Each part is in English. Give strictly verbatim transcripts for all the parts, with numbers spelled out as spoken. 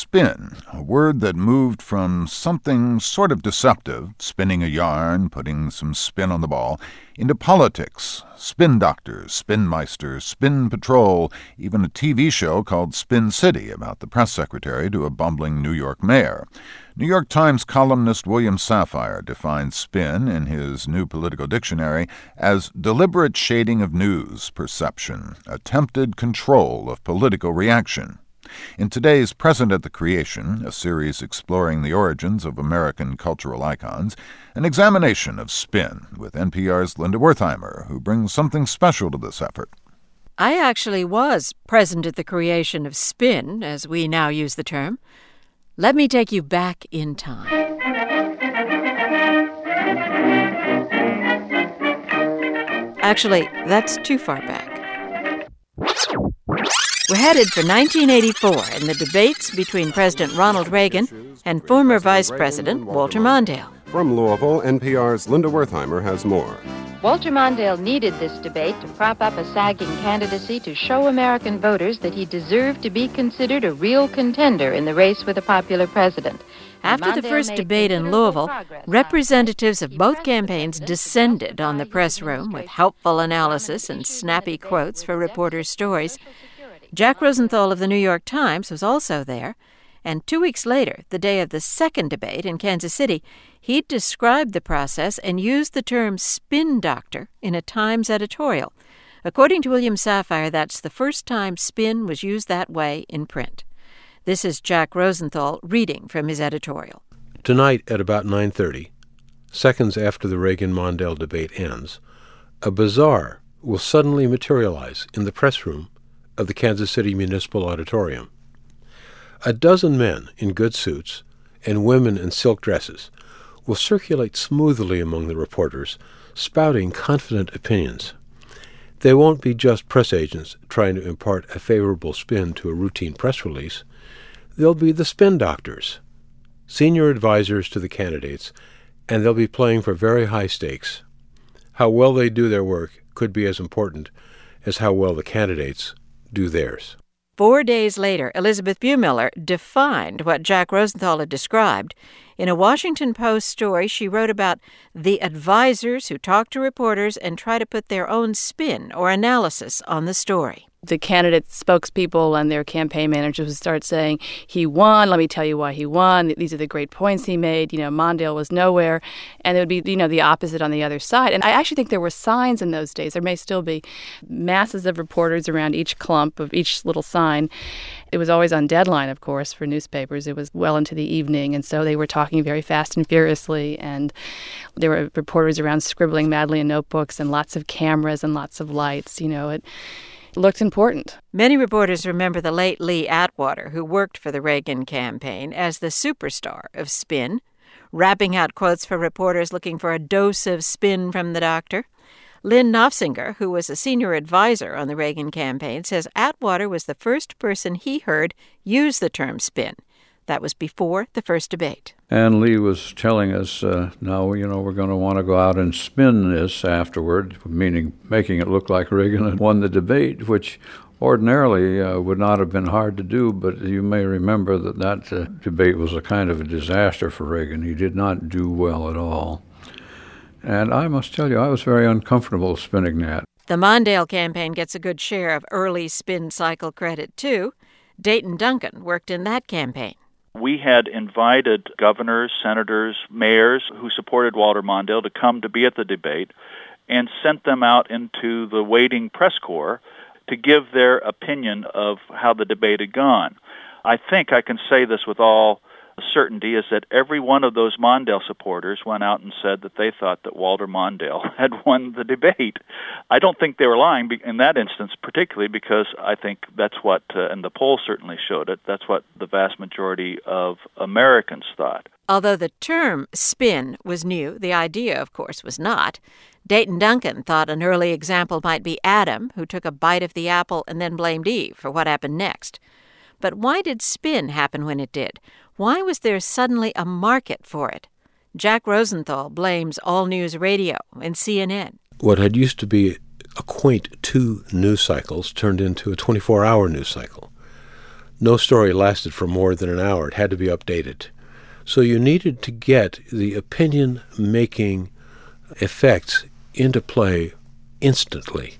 spin, a word that moved from something sort of deceptive, spinning a yarn, putting some spin on the ball, into politics, spin doctors, spin meisters, spin patrol, even a T V show called Spin City about the press secretary to a bumbling New York mayor. New York Times columnist William Safire defines spin in his New Political Dictionary as deliberate shading of news perception, attempted control of political reaction. In today's Present at the Creation, a series exploring the origins of American cultural icons, an examination of spin with N P R's Linda Wertheimer, who brings something special to this effort. I actually was present at the creation of spin, as we now use the term. Let me take you back in time. Actually, that's too far back. We're headed for nineteen eighty-four and the debates between President Ronald Reagan and former Vice President Walter Mondale. From Louisville, N P R's Linda Wertheimer has more. Walter Mondale needed this debate to prop up a sagging candidacy to show American voters that he deserved to be considered a real contender in the race for the popular president. After the first debate in Louisville, representatives of both campaigns descended on the press room with helpful analysis and snappy quotes for reporters' stories. Jack Rosenthal of the New York Times was also there, and two weeks later, the day of the second debate in Kansas City, he described the process and used the term spin doctor in a Times editorial. According to William Safire, that's the first time spin was used that way in print. This is Jack Rosenthal reading from his editorial. Tonight at about nine thirty, seconds after the Reagan-Mondale debate ends, a bazaar will suddenly materialize in the press room of the Kansas City Municipal Auditorium. A dozen men in good suits and women in silk dresses will circulate smoothly among the reporters, spouting confident opinions. They won't be just press agents trying to impart a favorable spin to a routine press release. They'll be the spin doctors, senior advisors to the candidates, and they'll be playing for very high stakes. How well they do their work could be as important as how well the candidates do theirs. Four days later, Elizabeth Buemiller defined what Jack Rosenthal had described. In a Washington Post story, she wrote about the advisors who talk to reporters and try to put their own spin or analysis on the story. The candidate spokespeople and their campaign managers would start saying, he won, let me tell you why he won, these are the great points he made, you know, Mondale was nowhere, and it would be, you know, the opposite on the other side. And I actually think there were signs in those days, there may still be, masses of reporters around each clump of each little sign. It was always on deadline, of course, for newspapers. It was well into the evening, and so they were talking very fast and furiously, and there were reporters around scribbling madly in notebooks and lots of cameras and lots of lights, you know, it looked important. Many reporters remember the late Lee Atwater, who worked for the Reagan campaign, as the superstar of spin, rapping out quotes for reporters looking for a dose of spin from the doctor. Lynn Nofsinger, who was a senior advisor on the Reagan campaign, says Atwater was the first person he heard use the term spin. That was before the first debate. And Lee was telling us, uh, now, you know, we're going to want to go out and spin this afterward, meaning making it look like Reagan had won the debate, which ordinarily uh, would not have been hard to do, but you may remember that that uh, debate was a kind of a disaster for Reagan. He did not do well at all. And I must tell you, I was very uncomfortable spinning that. The Mondale campaign gets a good share of early spin cycle credit, too. Dayton Duncan worked in that campaign. We had invited governors, senators, mayors who supported Walter Mondale to come to be at the debate and sent them out into the waiting press corps to give their opinion of how the debate had gone. I think I can say this with all certainty, is that every one of those Mondale supporters went out and said that they thought that Walter Mondale had won the debate. I don't think they were lying in that instance, particularly because I think that's what, uh, and the polls certainly showed it, that's what the vast majority of Americans thought. Although the term spin was new, the idea, of course, was not. Dayton Duncan thought an early example might be Adam, who took a bite of the apple and then blamed Eve for what happened next. But why did spin happen when it did? Why was there suddenly a market for it? Jack Rosenthal blames All News Radio and C N N. What had used to be a quaint two news cycles turned into a twenty-four hour news cycle. No story lasted for more than an hour. It had to be updated. So you needed to get the opinion-making effects into play instantly.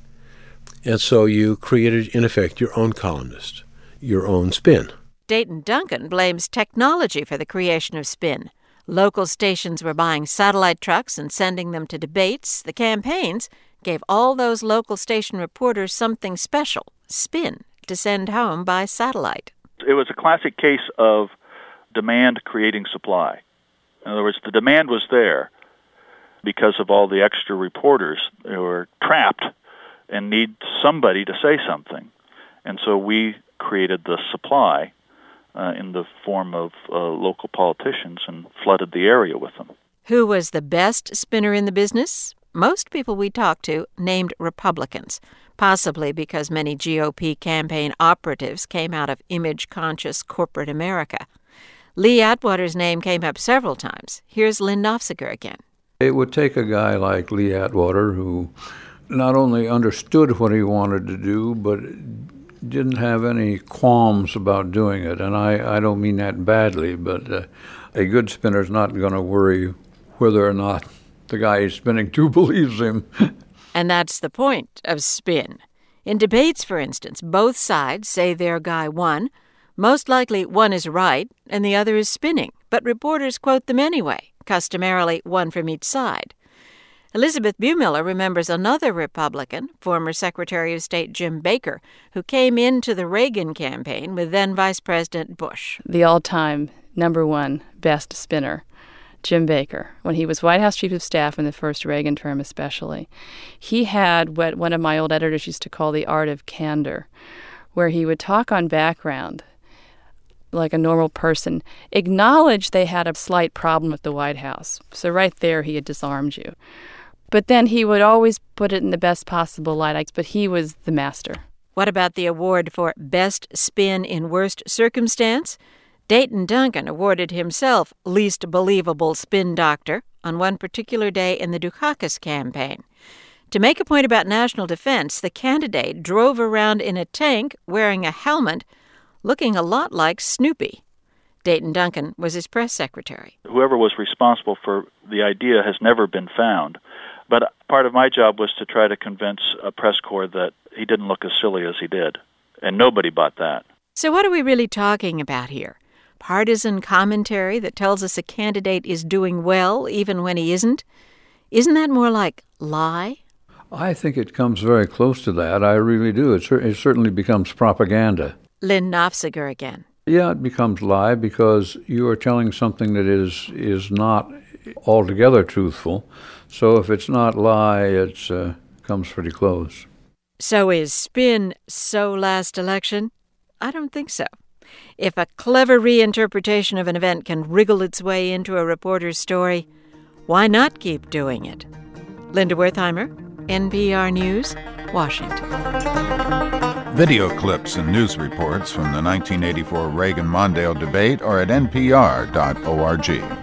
And so you created, in effect, your own columnist, your own spin. Dayton Duncan blames technology for the creation of spin. Local stations were buying satellite trucks and sending them to debates. The campaigns gave all those local station reporters something special, spin, to send home by satellite. It was a classic case of demand creating supply. In other words, the demand was there because of all the extra reporters who were trapped and need somebody to say something. And so we created the supply uh, in the form of uh, local politicians and flooded the area with them. Who was the best spinner in the business? Most people we talked to named Republicans, possibly because many G O P campaign operatives came out of image-conscious corporate America. Lee Atwater's name came up several times. Here's Lynn Nofziger again. It would take a guy like Lee Atwater who not only understood what he wanted to do, but didn't have any qualms about doing it. And I, I don't mean that badly, but uh, a good spinner's not going to worry whether or not the guy he's spinning to believes him. And that's the point of spin. In debates, for instance, both sides say their guy won. Most likely one is right and the other is spinning, but reporters quote them anyway, customarily one from each side. Elizabeth Buemiller remembers another Republican, former Secretary of State Jim Baker, who came into the Reagan campaign with then Vice President Bush. The all-time number one best spinner, Jim Baker, when he was White House Chief of Staff in the first Reagan term especially. He had what one of my old editors used to call the art of candor, where he would talk on background like a normal person, acknowledge they had a slight problem with the White House. So right there he had disarmed you. But then he would always put it in the best possible light, but he was the master. What about the award for Best Spin in Worst Circumstance? Dayton Duncan awarded himself Least Believable Spin Doctor on one particular day in the Dukakis campaign. To make a point about national defense, the candidate drove around in a tank wearing a helmet, looking a lot like Snoopy. Dayton Duncan was his press secretary. Whoever was responsible for the idea has never been found. But part of my job was to try to convince a press corps that he didn't look as silly as he did. And nobody bought that. So what are we really talking about here? Partisan commentary that tells us a candidate is doing well even when he isn't? Isn't that more like lie? I think it comes very close to that. I really do. It, cer- it certainly becomes propaganda. Lynn Nofziger again. Yeah, it becomes lie because you are telling something that is is not altogether truthful. So if it's not lie, it uh, comes pretty close. So is spin so last election? I don't think so. If a clever reinterpretation of an event can wriggle its way into a reporter's story, why not keep doing it? Linda Wertheimer, N P R News, Washington. Video clips and news reports from the nineteen eighty-four Reagan-Mondale debate are at N P R dot org.